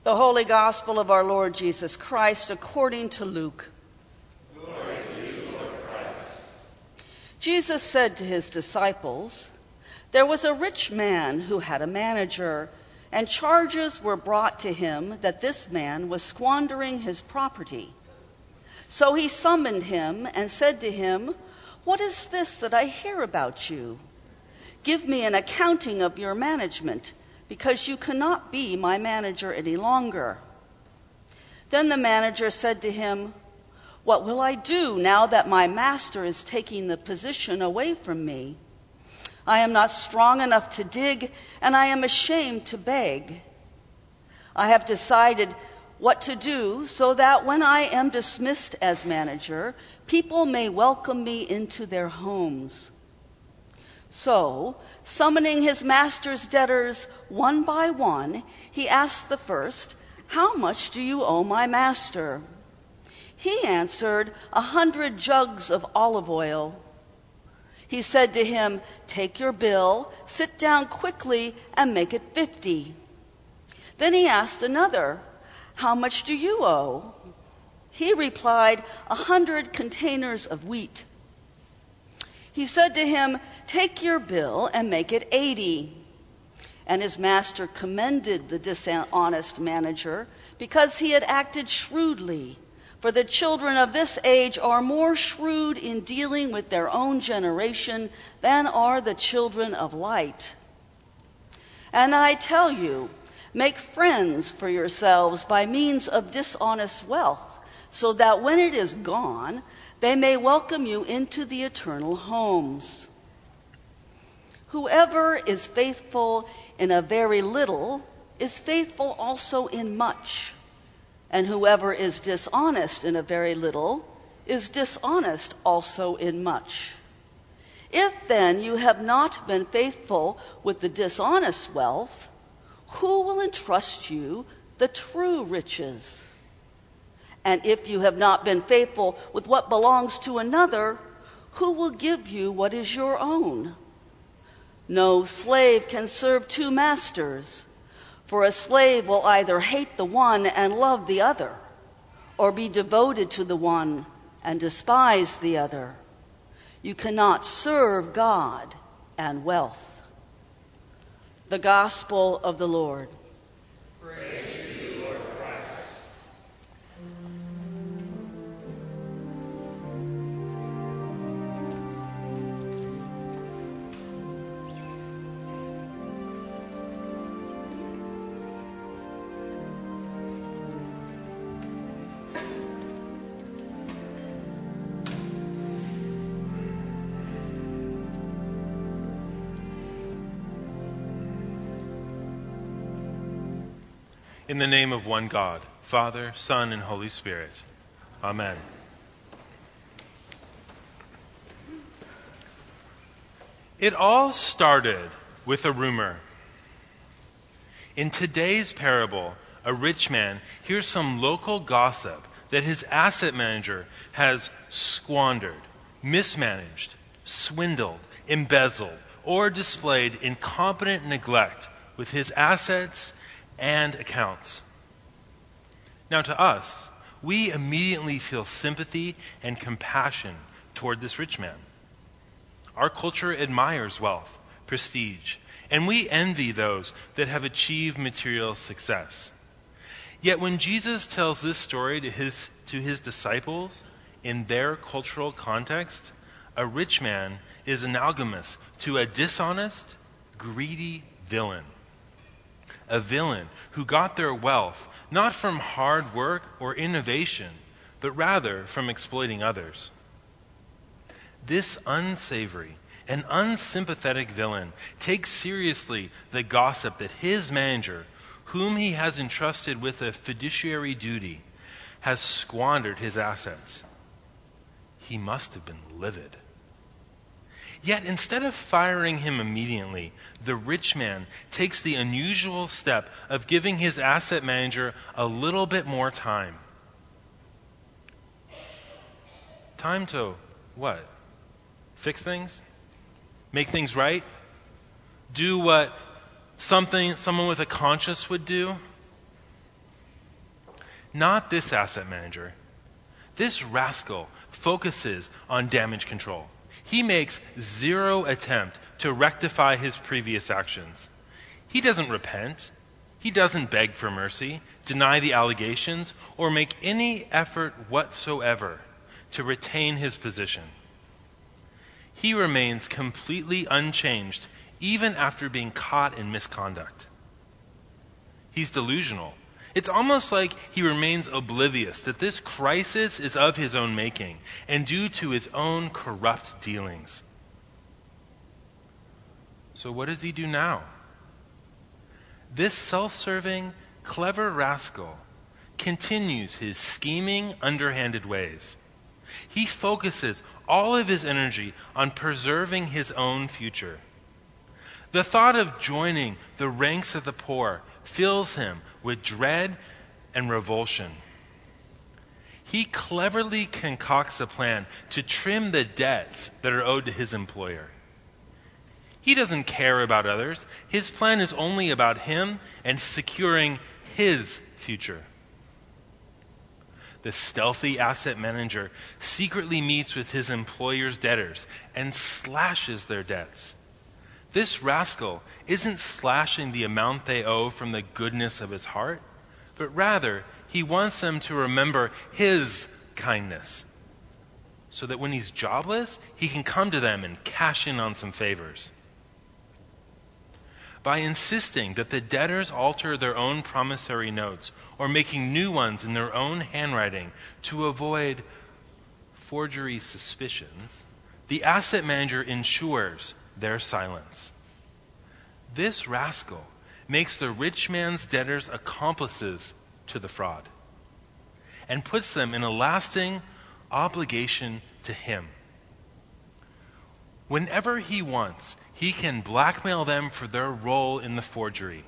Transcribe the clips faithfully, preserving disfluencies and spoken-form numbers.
The Holy Gospel of our Lord Jesus Christ according to Luke. Glory to you, Lord Christ. Jesus said to his disciples, "There was a rich man who had a manager, and charges were brought to him that this man was squandering his property. So he summoned him and said to him, 'What is this that I hear about you? Give me an accounting of your management, because you cannot be my manager any longer.' Then the manager said to him, 'What will I do now that my master is taking the position away from me? I am not strong enough to dig, and I am ashamed to beg. I have decided what to do so that when I am dismissed as manager, people may welcome me into their homes.' So, summoning his master's debtors one by one, he asked the first, 'How much do you owe my master?' He answered, 'A hundred jugs of olive oil.' He said to him, 'Take your bill, sit down quickly, and make it fifty.' Then he asked another, 'How much do you owe?' He replied, 'A hundred containers of wheat.' He said to him, 'Take your bill and make it eighty.' And his master commended the dishonest manager because he had acted shrewdly. For the children of this age are more shrewd in dealing with their own generation than are the children of light. And I tell you, make friends for yourselves by means of dishonest wealth, so that when it is gone, they may welcome you into the eternal homes. Whoever is faithful in a very little is faithful also in much, and whoever is dishonest in a very little is dishonest also in much. If then you have not been faithful with the dishonest wealth, who will entrust you the true riches? And if you have not been faithful with what belongs to another, who will give you what is your own? No slave can serve two masters, for a slave will either hate the one and love the other, or be devoted to the one and despise the other. You cannot serve God and wealth." The Gospel of the Lord. Praise to you, Lord Christ. In the name of one God, Father, Son, and Holy Spirit. Amen. It all started with a rumor. In today's parable, a rich man hears some local gossip that his asset manager has squandered, mismanaged, swindled, embezzled, or displayed incompetent neglect with his assets and accounts. Now to us, we immediately feel sympathy and compassion toward this rich man. Our culture admires wealth, prestige, and we envy those that have achieved material success. Yet when Jesus tells this story to his, to his disciples in their cultural context, a rich man is analogous to a dishonest, greedy villain. A villain who got their wealth not from hard work or innovation, but rather from exploiting others. This unsavory and unsympathetic villain takes seriously the gossip that his manager, whom he has entrusted with a fiduciary duty, has squandered his assets. He must have been livid. Yet instead of firing him immediately, the rich man takes the unusual step of giving his asset manager a little bit more time. Time to what? Fix things? Make things right? Do what something someone with a conscience would do? Not this asset manager. This rascal focuses on damage control. He makes zero attempt to rectify his previous actions. He doesn't repent. He doesn't beg for mercy, deny the allegations, or make any effort whatsoever to retain his position. He remains completely unchanged even after being caught in misconduct. He's delusional. It's almost like he remains oblivious that this crisis is of his own making and due to his own corrupt dealings. So what does he do now? This self-serving, clever rascal continues his scheming, underhanded ways. He focuses all of his energy on preserving his own future. The thought of joining the ranks of the poor fills him with dread and revulsion. He cleverly concocts a plan to trim the debts that are owed to his employer. He doesn't care about others. His plan is only about him and securing his future. The stealthy asset manager secretly meets with his employer's debtors and slashes their debts. This rascal isn't slashing the amount they owe from the goodness of his heart, but rather he wants them to remember his kindness, so that when he's jobless, he can come to them and cash in on some favors. By insisting that the debtors alter their own promissory notes or making new ones in their own handwriting to avoid forgery suspicions, the asset manager ensures their silence. This rascal makes the rich man's debtors accomplices to the fraud and puts them in a lasting obligation to him. Whenever he wants, he can blackmail them for their role in the forgery.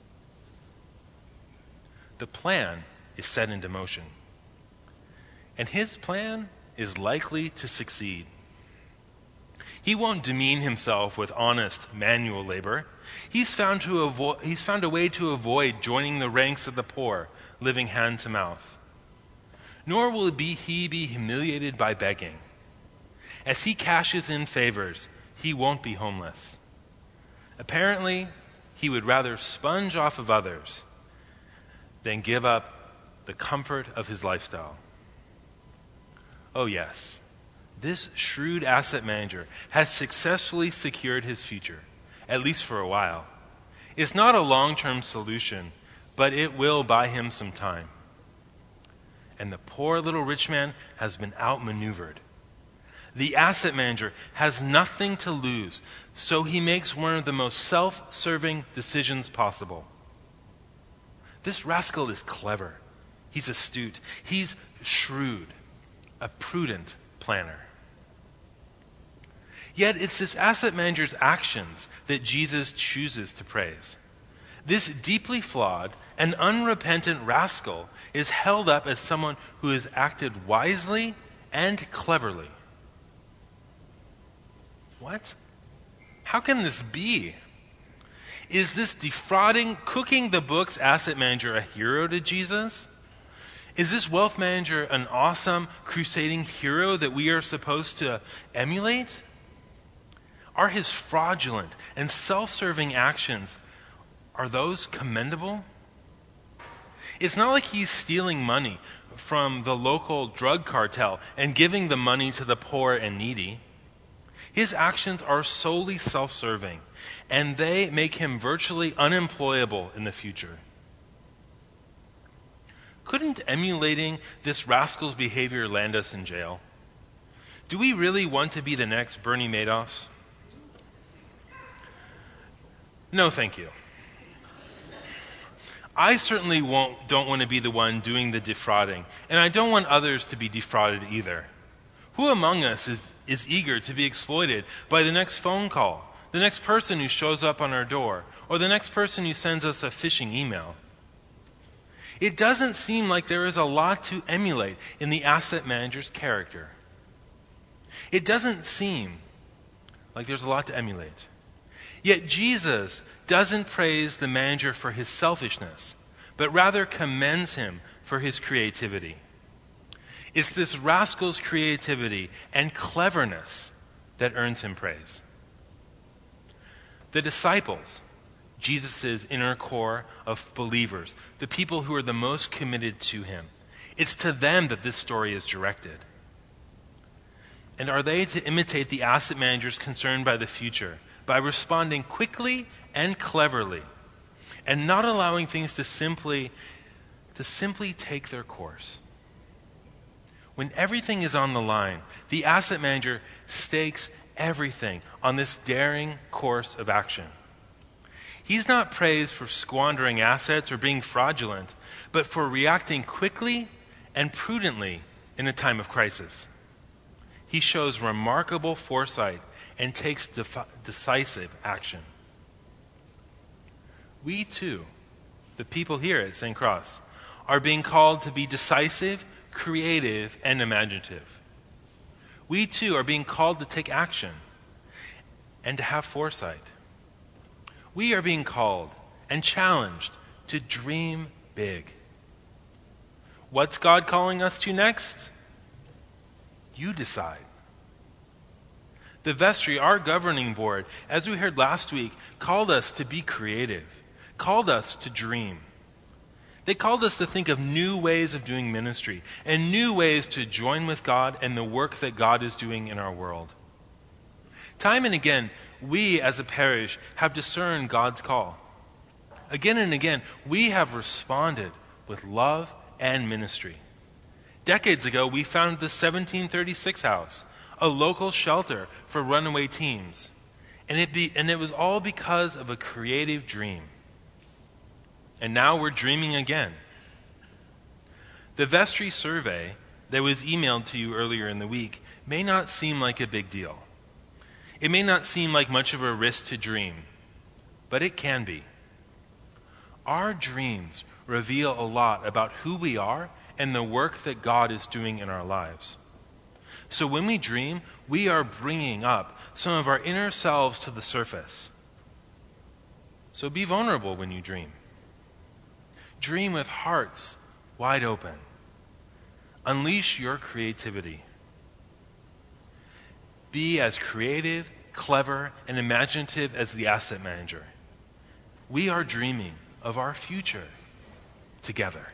The plan is set into motion, and his plan is likely to succeed. He won't demean himself with honest manual labor. He's found to avo- he's found a way to avoid joining the ranks of the poor, living hand to mouth. Nor will be he be humiliated by begging. As he cashes in favors, he won't be homeless. Apparently, he would rather sponge off of others than give up the comfort of his lifestyle. Oh yes, this shrewd asset manager has successfully secured his future, at least for a while. It's not a long-term solution, but it will buy him some time. And the poor little rich man has been outmaneuvered. The asset manager has nothing to lose, so he makes one of the most self-serving decisions possible. This rascal is clever. He's astute. He's shrewd, a prudent planner. Yet it's this asset manager's actions that Jesus chooses to praise. This deeply flawed and unrepentant rascal is held up as someone who has acted wisely and cleverly. What? How can this be? Is this defrauding, cooking the books asset manager a hero to Jesus? Is this wealth manager an awesome, crusading hero that we are supposed to emulate? Are his fraudulent and self-serving actions, are those commendable? It's not like he's stealing money from the local drug cartel and giving the money to the poor and needy. His actions are solely self-serving, and they make him virtually unemployable in the future. Couldn't emulating this rascal's behavior land us in jail? Do we really want to be the next Bernie Madoffs? No, thank you. I certainly won't, don't want to be the one doing the defrauding, and I don't want others to be defrauded either. Who among us is, is eager to be exploited by the next phone call, the next person who shows up on our door, or the next person who sends us a phishing email? It doesn't seem like there is a lot to emulate in the asset manager's character. It doesn't seem like there's a lot to emulate. Yet Jesus doesn't praise the manager for his selfishness, but rather commends him for his creativity. It's this rascal's creativity and cleverness that earns him praise. The disciples, Jesus' inner core of believers, the people who are the most committed to him, it's to them that this story is directed. And are they to imitate the asset managers concerned by the future by responding quickly and cleverly and not allowing things to simply, to simply take their course? When everything is on the line, the asset manager stakes everything on this daring course of action. He's not praised for squandering assets or being fraudulent, but for reacting quickly and prudently in a time of crisis. He shows remarkable foresight and takes defi- decisive action. We too, the people here at Saint Cross, are being called to be decisive, creative, and imaginative. We too are being called to take action and to have foresight. We are being called and challenged to dream big. What's God calling us to next? You decide. The vestry, our governing board, as we heard last week, called us to be creative, called us to dream. They called us to think of new ways of doing ministry and new ways to join with God and the work that God is doing in our world. Time and again, we as a parish have discerned God's call. Again and again, we have responded with love and ministry. Decades ago, we founded the seventeen thirty-six House, a local shelter for runaway teens. And it, be, and it was all because of a creative dream. And now we're dreaming again. The vestry survey that was emailed to you earlier in the week may not seem like a big deal. It may not seem like much of a risk to dream, but it can be. Our dreams reveal a lot about who we are and the work that God is doing in our lives. So when we dream, we are bringing up some of our inner selves to the surface. So be vulnerable when you dream. Dream with hearts wide open. Unleash your creativity. Be as creative, clever, and imaginative as the asset manager. We are dreaming of our future together.